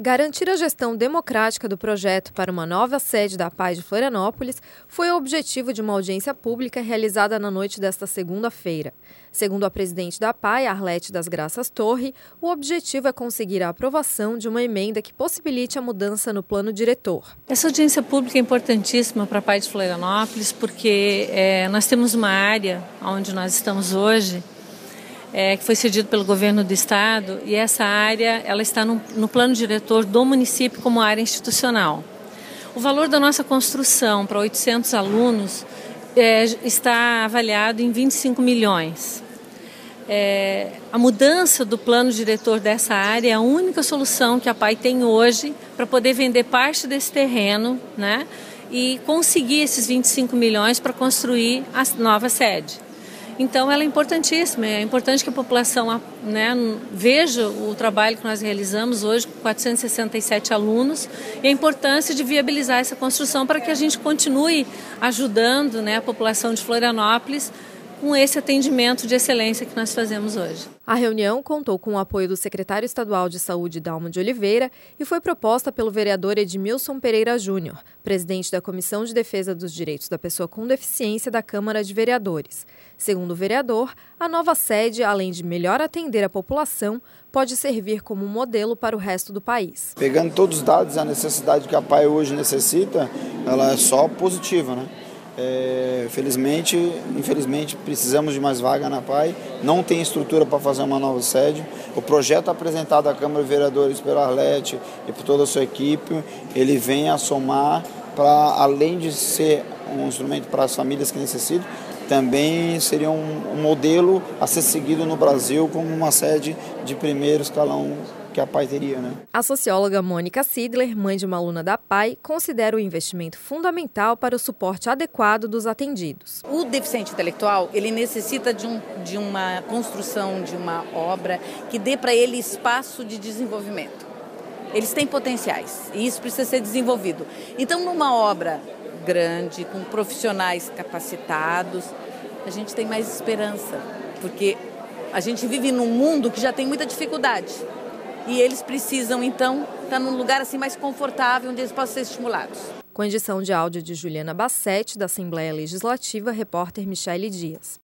Garantir a gestão democrática do projeto para uma nova sede da APAI de Florianópolis foi o objetivo de uma audiência pública realizada na noite desta segunda-feira. Segundo a presidente da APAI, Arlete das Graças Torre, o objetivo é conseguir a aprovação de uma emenda que possibilite a mudança no plano diretor. Essa audiência pública é importantíssima para a APAI de Florianópolis porque nós temos uma área onde nós estamos hoje, que foi cedido pelo governo do estado, e essa área ela está no plano diretor do município como área institucional. O valor da nossa construção para 800 alunos está avaliado em 25 milhões. A mudança do plano diretor dessa área é a única solução que a APAI tem hoje para poder vender parte desse terreno, né, e conseguir esses 25 milhões para construir a nova sede. Então, ela é importantíssima, é importante que a população veja o trabalho que nós realizamos hoje com 467 alunos e a importância de viabilizar essa construção para que a gente continue ajudando a população de Florianópolis com esse atendimento de excelência que nós fazemos hoje. A reunião contou com o apoio do secretário estadual de Saúde, Dalmo de Oliveira, e foi proposta pelo vereador Edmilson Pereira Júnior, presidente da Comissão de Defesa dos Direitos da Pessoa com Deficiência da Câmara de Vereadores. Segundo o vereador, a nova sede, além de melhor atender a população, pode servir como modelo para o resto do país. Pegando todos os dados, a necessidade que a APAI hoje necessita, ela é só positiva, né? Infelizmente precisamos de mais vaga na APAI, não tem estrutura para fazer uma nova sede. O projeto apresentado à Câmara de Vereadores pela Arlete e por toda a sua equipe, ele vem a somar para, além de ser um instrumento para as famílias que necessitam, também seria um modelo a ser seguido no Brasil como uma sede de primeiro escalão que a APAI teria, né? A socióloga Mônica Sidler, mãe de uma aluna da APAI, considera o investimento fundamental para o suporte adequado dos atendidos. O deficiente intelectual, ele necessita de uma construção, de uma obra que dê para ele espaço de desenvolvimento. Eles têm potenciais e isso precisa ser desenvolvido. Então, numa obra grande, com profissionais capacitados, a gente tem mais esperança, porque a gente vive num mundo que já tem muita dificuldade. E eles precisam, então, estar num lugar assim mais confortável, onde eles possam ser estimulados. Com edição de áudio de Juliana Bassetti, da Assembleia Legislativa, repórter Michele Dias.